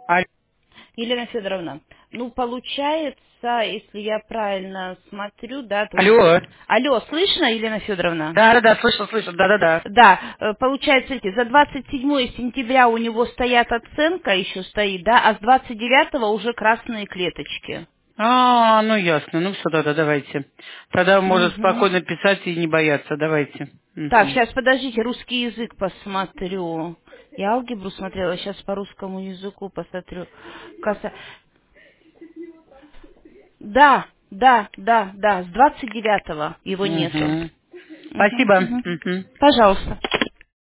Елена Федоровна, ну, получается, если я правильно смотрю, да, то есть... Алло. Алло, слышно, Елена Федоровна? Да, слышу, да. Да, получается, смотрите, за 27 сентября у него стоят оценка, еще стоит, да, а с 29 уже красные клеточки. Ну ясно. Ну все, да, давайте. Тогда можно Мгм. спокойно писать и не бояться. Давайте. Так, Мгм. сейчас, подождите, русский язык посмотрю. Я алгебру смотрела, сейчас по русскому языку посмотрю. Да, с 29 его нету. Мгм. Спасибо. Мгм. Мгм. Пожалуйста.